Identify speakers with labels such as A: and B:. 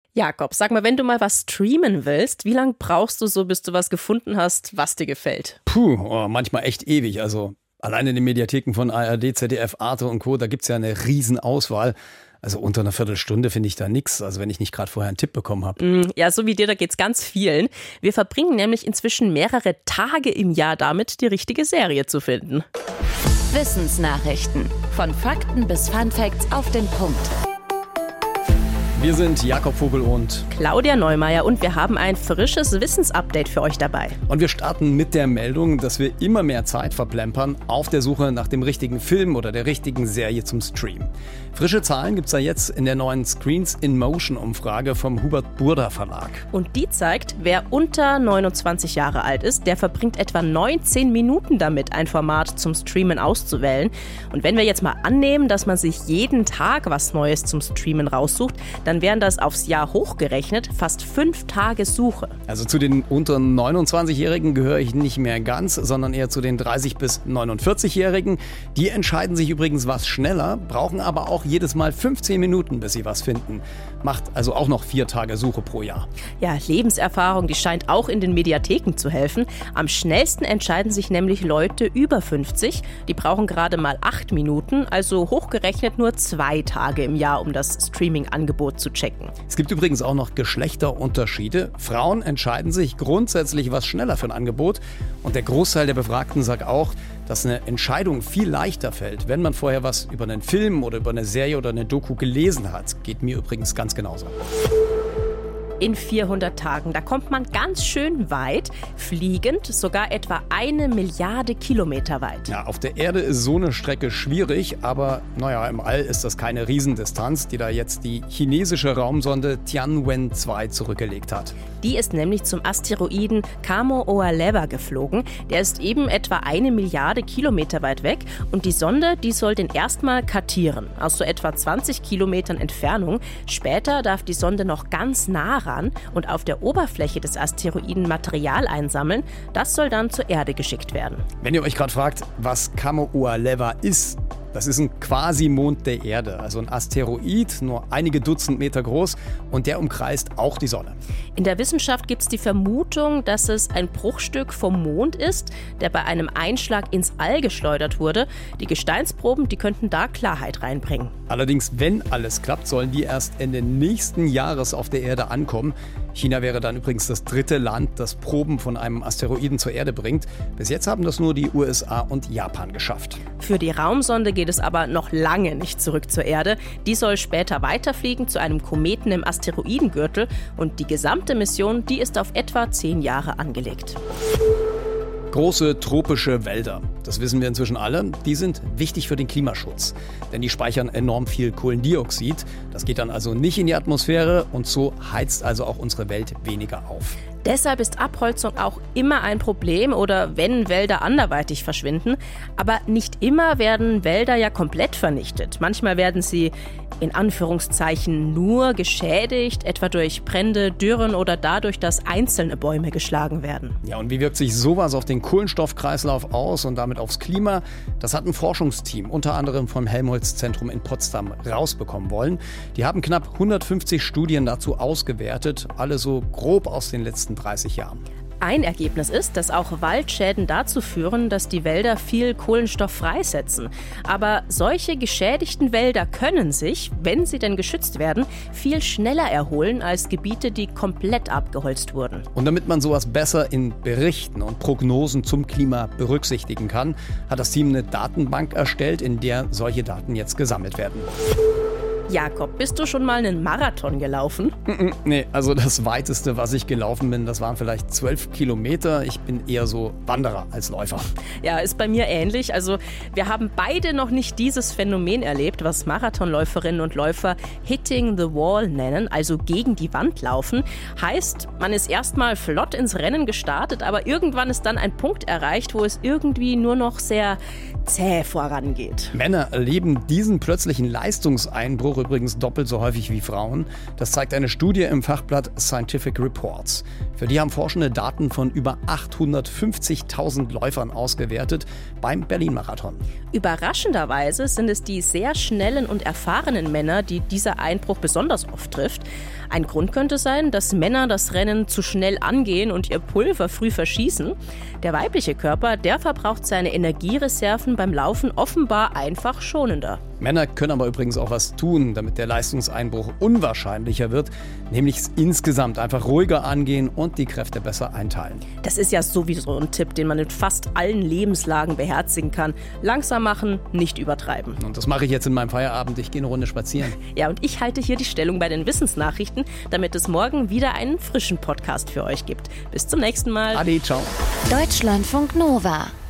A: Jakob, sag mal, wenn du mal was streamen willst, wie lange brauchst du so, bis du was gefunden hast, was dir gefällt?
B: Manchmal echt ewig. Also allein in den Mediatheken von ARD, ZDF, Arte und Co., da gibt's ja eine Riesenauswahl. Also unter einer Viertelstunde finde ich da nichts, also wenn ich nicht gerade vorher einen Tipp bekommen habe.
A: Ja, so wie dir, da geht's ganz vielen. Wir verbringen nämlich inzwischen mehrere Tage im Jahr damit, die richtige Serie zu finden.
C: Wissensnachrichten. Von Fakten bis Funfacts auf den Punkt.
B: Wir sind Jakob Vogel und
A: Claudia Neumeier und wir haben ein frisches Wissensupdate für euch dabei.
B: Und wir starten mit der Meldung, dass wir immer mehr Zeit verplempern auf der Suche nach dem richtigen Film oder der richtigen Serie zum Stream. Frische Zahlen gibt's da jetzt in der neuen Screens in Motion Umfrage vom Hubert Burda Verlag.
A: Und die zeigt, wer unter 29 Jahre alt ist, der verbringt etwa 19 Minuten damit, ein Format zum Streamen auszuwählen. Und wenn wir jetzt mal annehmen, dass man sich jeden Tag was Neues zum Streamen raussucht, dann wären das aufs Jahr hochgerechnet fast 5 Tage Suche.
B: Also zu den unter 29-Jährigen gehöre ich nicht mehr ganz, sondern eher zu den 30- bis 49-Jährigen. Die entscheiden sich übrigens was schneller, brauchen aber auch jedes Mal 15 Minuten, bis sie was finden. Macht also auch noch 4 Tage Suche pro Jahr.
A: Ja, Lebenserfahrung, die scheint auch in den Mediatheken zu helfen. Am schnellsten entscheiden sich nämlich Leute über 50. Die brauchen gerade mal 8 Minuten, also hochgerechnet nur 2 Tage im Jahr, um das Streaming-Angebot zu checken.
B: Es gibt übrigens auch noch Geschlechterunterschiede. Frauen entscheiden sich grundsätzlich was schneller für ein Angebot. Und der Großteil der Befragten sagt auch, dass eine Entscheidung viel leichter fällt, wenn man vorher was über einen Film oder über eine Serie oder eine Doku gelesen hat. Geht mir übrigens ganz genauso.
A: In 400 Tagen, da kommt man ganz schön weit, fliegend sogar etwa 1 Milliarde Kilometer weit.
B: Ja, auf der Erde ist so eine Strecke schwierig, aber im All ist das keine Riesendistanz, die da jetzt die chinesische Raumsonde Tianwen-2 zurückgelegt hat.
A: Die ist nämlich zum Asteroiden Kamo-Oa-Leva geflogen. Der ist eben etwa 1 Milliarde Kilometer weit weg und die Sonde, die soll den erstmal kartieren, aus so etwa 20 Kilometern Entfernung. Später darf die Sonde noch ganz nah ran und auf der Oberfläche des Asteroiden Material einsammeln. Das soll dann zur Erde geschickt werden.
B: Wenn ihr euch gerade fragt, was Kamo-Oa-Leva ist, das ist ein Quasi-Mond der Erde, also ein Asteroid, nur einige Dutzend Meter groß und der umkreist auch die Sonne.
A: In der Wissenschaft gibt es die Vermutung, dass es ein Bruchstück vom Mond ist, der bei einem Einschlag ins All geschleudert wurde. Die Gesteinsproben, die könnten da Klarheit reinbringen.
B: Allerdings, wenn alles klappt, sollen die erst Ende nächsten Jahres auf der Erde ankommen. China wäre dann übrigens das 3. Land, das Proben von einem Asteroiden zur Erde bringt. Bis jetzt haben das nur die USA und Japan geschafft.
A: Für die Raumsonde geht es aber noch lange nicht zurück zur Erde. Die soll später weiterfliegen zu einem Kometen im Asteroidengürtel und die gesamte Mission, die ist auf etwa 10 Jahre angelegt.
B: Große tropische Wälder, das wissen wir inzwischen alle, die sind wichtig für den Klimaschutz. Denn die speichern enorm viel Kohlendioxid. Das geht dann also nicht in die Atmosphäre und so heizt also auch unsere Welt weniger auf.
A: Deshalb ist Abholzung auch immer ein Problem oder wenn Wälder anderweitig verschwinden. Aber nicht immer werden Wälder ja komplett vernichtet. Manchmal werden sie in Anführungszeichen nur geschädigt, etwa durch Brände, Dürren oder dadurch, dass einzelne Bäume geschlagen werden.
B: Ja, und wie wirkt sich sowas auf den Kohlenstoffkreislauf aus und damit aufs Klima? Das hat ein Forschungsteam, unter anderem vom Helmholtz-Zentrum in Potsdam, rausbekommen wollen. Die haben knapp 150 Studien dazu ausgewertet, alle so grob aus den letzten 30 Jahren.
A: Ein Ergebnis ist, dass auch Waldschäden dazu führen, dass die Wälder viel Kohlenstoff freisetzen. Aber solche geschädigten Wälder können sich, wenn sie denn geschützt werden, viel schneller erholen als Gebiete, die komplett abgeholzt wurden.
B: Und damit man sowas besser in Berichten und Prognosen zum Klima berücksichtigen kann, hat das Team eine Datenbank erstellt, in der solche Daten jetzt gesammelt werden.
A: Jakob, bist du schon mal einen Marathon gelaufen?
B: Nee, also das Weiteste, was ich gelaufen bin, das waren vielleicht 12 Kilometer. Ich bin eher so Wanderer als Läufer.
A: Ja, ist bei mir ähnlich. Also wir haben beide noch nicht dieses Phänomen erlebt, was Marathonläuferinnen und Läufer Hitting the Wall nennen, also gegen die Wand laufen. Heißt, man ist erstmal flott ins Rennen gestartet, aber irgendwann ist dann ein Punkt erreicht, wo es irgendwie nur noch sehr zäh vorangeht.
B: Männer erleben diesen plötzlichen Leistungseinbruch übrigens doppelt so häufig wie Frauen. Das zeigt eine Studie im Fachblatt Scientific Reports. Für die haben Forschende Daten von über 850.000 Läufern ausgewertet beim Berlin-Marathon.
A: Überraschenderweise sind es die sehr schnellen und erfahrenen Männer, die dieser Einbruch besonders oft trifft. Ein Grund könnte sein, dass Männer das Rennen zu schnell angehen und ihr Pulver früh verschießen. Der weibliche Körper, der verbraucht seine Energiereserven beim Laufen offenbar einfach schonender.
B: Männer können aber übrigens auch was tun, damit der Leistungseinbruch unwahrscheinlicher wird, nämlich insgesamt einfach ruhiger angehen und die Kräfte besser einteilen.
A: Das ist ja sowieso ein Tipp, den man in fast allen Lebenslagen beherzigen kann. Langsam machen, nicht übertreiben.
B: Und das mache ich jetzt in meinem Feierabend. Ich gehe eine Runde spazieren.
A: Ja, und ich halte hier die Stellung bei den Wissensnachrichten, damit es morgen wieder einen frischen Podcast für euch gibt. Bis zum nächsten Mal.
B: Ade, ciao.
C: Deutschlandfunk Nova